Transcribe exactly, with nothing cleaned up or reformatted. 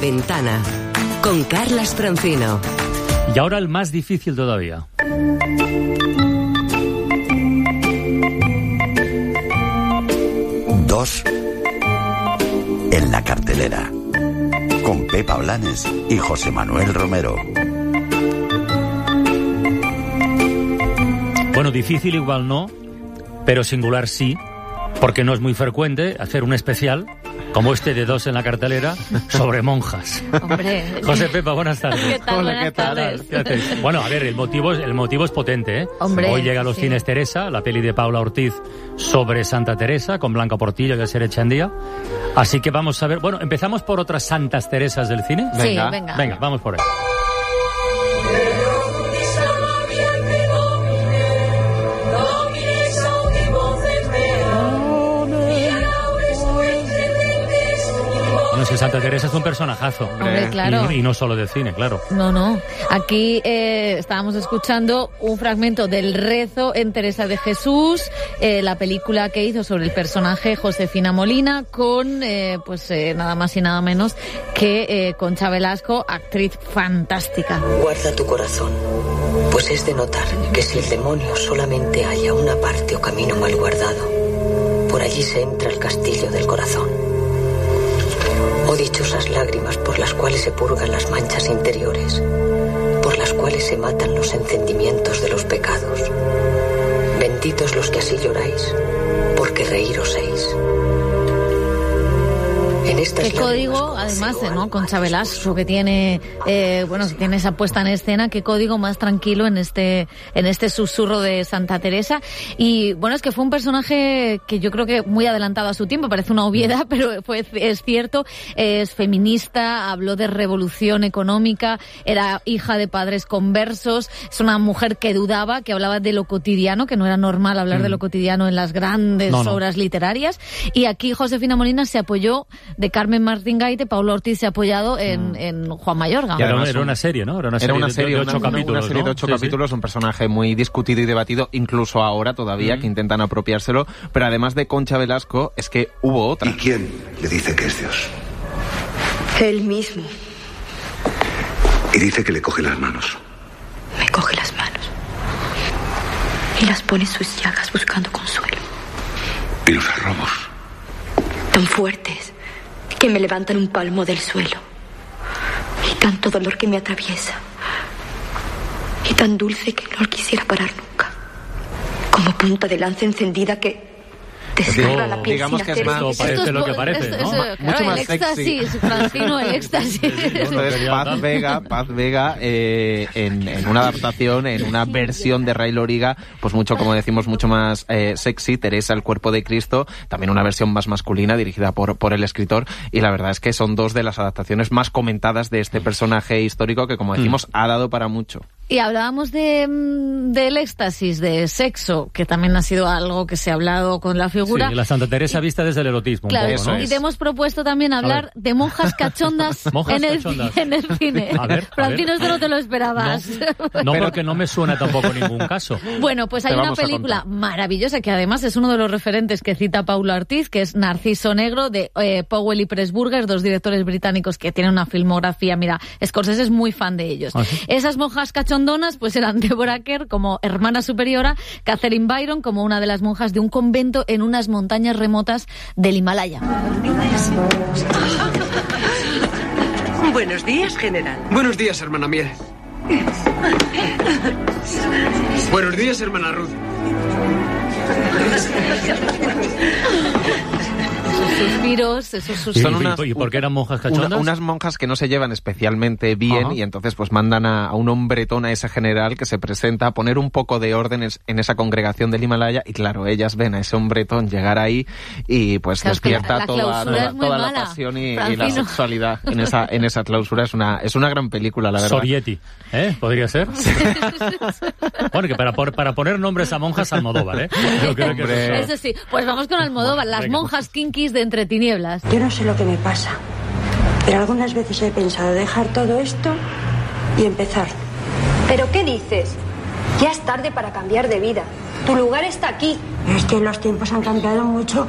ventana con Carlas Francino. Y ahora el más difícil todavía. Dos en la cartelera, con Pepa Blanes y José Manuel Romero. Bueno, difícil igual no, pero singular sí, porque no es muy frecuente hacer un especial como este de Dos en la cartelera sobre monjas. Hombre. José, Pepa, buenas tardes. ¿Qué tal? Hola, Buenas ¿qué tal? tardes. Bueno, a ver, el motivo, es- el motivo es potente, ¿eh? Hombre, Hoy llega a los sí. cines Teresa, la peli de Paula Ortiz sobre Santa Teresa, con Blanca Portillo y Asier Echandía. Así que vamos a ver... Bueno, empezamos por otras Santas Teresas del cine. Sí, venga. venga. Venga, vamos por ahí. No sé, Santa Teresa es un personajazo. Hombre, claro. Y, y no solo del cine, claro. No, no. Aquí eh, estábamos escuchando un fragmento del rezo en Teresa de Jesús, eh, la película que hizo sobre el personaje Josefina Molina, con eh, pues eh, nada más y nada menos que eh, Concha Velasco, actriz fantástica. Guarda tu corazón, pues es de notar que si el demonio solamente halla una parte o camino mal guardado, por allí se entra el castillo del corazón. Oh dichosas lágrimas por las cuales se purgan las manchas interiores, por las cuales se matan los encendimientos de los pecados. Benditos los que así lloráis, porque reír oséis. En estas Qué código, además, eh, ¿no? Concha Velasco, que tiene, eh, bueno, que tiene esa puesta en escena, qué código más tranquilo en este, en este susurro de Santa Teresa. Y bueno, es que fue un personaje que yo creo que muy adelantado a su tiempo, parece una obviedad, pero fue, es cierto, es feminista, habló de revolución económica, era hija de padres conversos, es una mujer que dudaba, que hablaba de lo cotidiano, que no era normal hablar mm. de lo cotidiano en las grandes no, no. obras literarias. Y aquí Josefina Molina se apoyó de Carmen Martín Gaite, Paula Ortiz se ha apoyado en, mm. en Juan Mayorga. Era, una, era una serie, ¿no? Era una serie, era una serie de, de ocho una, capítulos, una serie ¿no? de ocho sí, capítulos, sí. Un personaje muy discutido y debatido, incluso ahora todavía, mm. que intentan apropiárselo. Pero además de Concha Velasco, es que hubo otra. ¿Y quién le dice que es Dios? Él mismo. Y dice que le coge las manos. Me coge las manos y las pone en sus llagas buscando consuelo. Y los arrobos. Tan fuertes que me levantan un palmo del suelo. Y tanto dolor que me atraviesa. Y tan dulce que no quisiera parar nunca. Como punta de lanza encendida que desgarra la piel digamos sin que hacer es más, esto parece es, lo que parece, esto, ¿no? eso, Mucho claro, más el sexy. éxtasis, Francino, el éxtasis. Entonces, Paz Vega, Paz Vega eh, en, en una adaptación, en una versión de Ray Loriga, pues mucho, como decimos, mucho más eh, sexy, Teresa, el cuerpo de Cristo, también una versión más masculina, dirigida por, por el escritor, y la verdad es que son dos de las adaptaciones más comentadas de este personaje histórico que, como decimos, mm. ha dado para mucho. Y hablábamos de del éxtasis, de sexo, que también ha sido algo que se ha hablado con la figura. Sí, la Santa Teresa vista desde el erotismo. Claro, un poco, ¿no? Y te hemos propuesto también hablar de monjas cachondas, monjas en, el, cachondas. en el cine. A ver, Francino, a ver. esto no te lo esperabas. No, no, porque no me suena tampoco ningún caso. Bueno, pues hay te una película maravillosa que además es uno de los referentes que cita Paula Ortiz, que es Narciso Negro, de eh, Powell y Pressburger, dos directores británicos que tienen una filmografía. Mira, Scorsese es muy fan de ellos. ¿Ah, sí? Esas monjas cachondonas pues eran Deborah Kerr como hermana superiora, Catherine Byron como una de las monjas de un convento en unas montañas remotas del Himalaya. Buenos días, general. Buenos días, hermana Miel. Buenos días, hermana Ruth. Esos suspiros, esos suspiros. Son unas, ¿Y por qué eran monjas cachondas? Una, unas monjas que no se llevan especialmente bien. Ajá. Y entonces pues mandan a, a un hombretón, a ese general que se presenta a poner un poco de orden en esa congregación del Himalaya, y claro, ellas ven a ese hombretón llegar ahí y pues claro, despierta la, la toda, toda, toda la pasión y, y la sexualidad en esa, en esa clausura. Es una, es una gran película, la verdad. Sorieti, ¿eh? ¿Podría ser? Bueno, que para, para poner nombres a monjas, Almodóvar, ¿eh? Yo creo que eso, eso sí, pues vamos con Almodóvar, las Venga, monjas kinkis de Entre Tinieblas. Yo no sé lo que me pasa, pero algunas veces he pensado dejar todo esto y empezar. ¿Pero qué dices? Ya es tarde para cambiar de vida. Tu lugar está aquí. Es que los tiempos han cambiado mucho